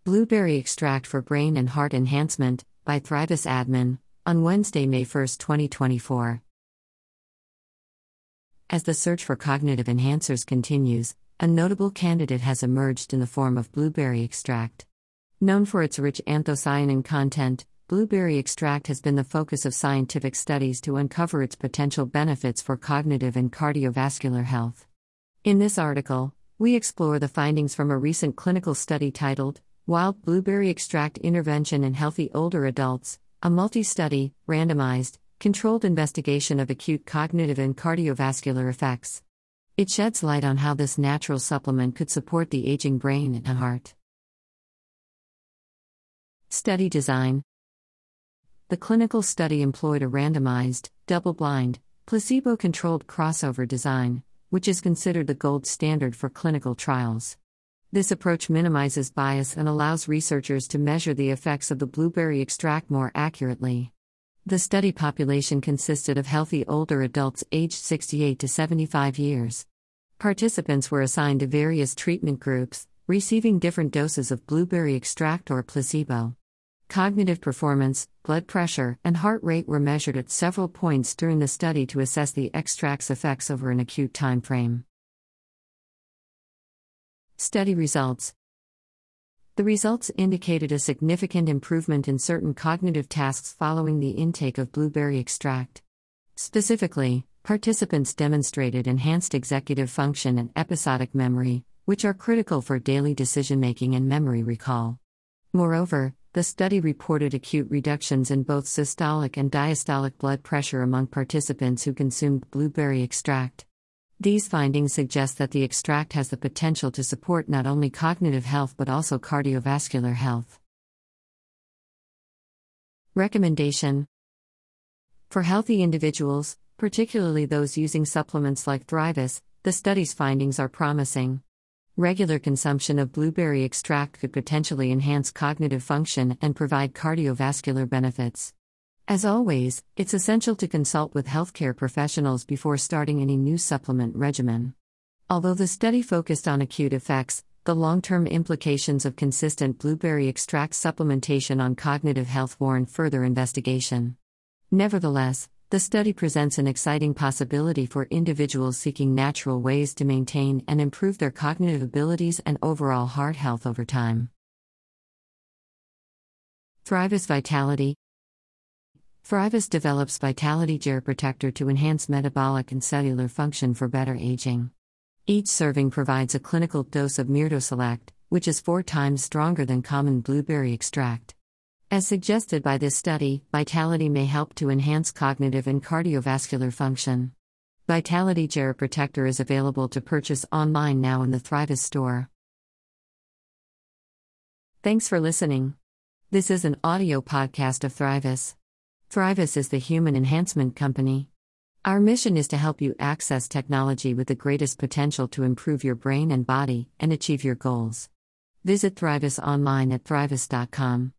Blueberry Extract for Brain and Heart Enhancement, by Thrivis Admin, on Wednesday, May 1, 2024. As the search for cognitive enhancers continues, a notable candidate has emerged in the form of blueberry extract. Known for its rich anthocyanin content, blueberry extract has been the focus of scientific studies to uncover its potential benefits for cognitive and cardiovascular health. In this article, we explore the findings from a recent clinical study titled, Wild Blueberry Extract Intervention in Healthy Older Adults, a multi-study, randomized, controlled investigation of acute cognitive and cardiovascular effects. It sheds light on how this natural supplement could support the aging brain and heart. Study design. The clinical study employed a randomized, double-blind, placebo-controlled crossover design, which is considered the gold standard for clinical trials. This approach minimizes bias and allows researchers to measure the effects of the blueberry extract more accurately. The study population consisted of healthy older adults aged 68 to 75 years. Participants were assigned to various treatment groups, receiving different doses of blueberry extract or placebo. Cognitive performance, blood pressure, and heart rate were measured at several points during the study to assess the extract's effects over an acute time frame. Study results. The results indicated a significant improvement in certain cognitive tasks following the intake of blueberry extract. Specifically, participants demonstrated enhanced executive function and episodic memory, which are critical for daily decision-making and memory recall. Moreover, the study reported acute reductions in both systolic and diastolic blood pressure among participants who consumed blueberry extract. These findings suggest that the extract has the potential to support not only cognitive health but also cardiovascular health. Recommendation. For healthy individuals, particularly those using supplements like Thrivis, the study's findings are promising. Regular consumption of blueberry extract could potentially enhance cognitive function and provide cardiovascular benefits. As always, it's essential to consult with healthcare professionals before starting any new supplement regimen. Although the study focused on acute effects, the long-term implications of consistent blueberry extract supplementation on cognitive health warrant further investigation. Nevertheless, the study presents an exciting possibility for individuals seeking natural ways to maintain and improve their cognitive abilities and overall heart health over time. Thrivis Vitality. Thrivis develops Vitality Geroprotector to enhance metabolic and cellular function for better aging. Each serving provides a clinical dose of Mirtoselect, which is 4 times stronger than common blueberry extract. As suggested by this study, Vitality may help to enhance cognitive and cardiovascular function. Vitality Geroprotector is available to purchase online now in the Thrivis store. Thanks for listening. This is an audio podcast of Thrivis. Thrivis is the human enhancement company. Our mission is to help you access technology with the greatest potential to improve your brain and body and achieve your goals. Visit Thrivis online at thrivis.com.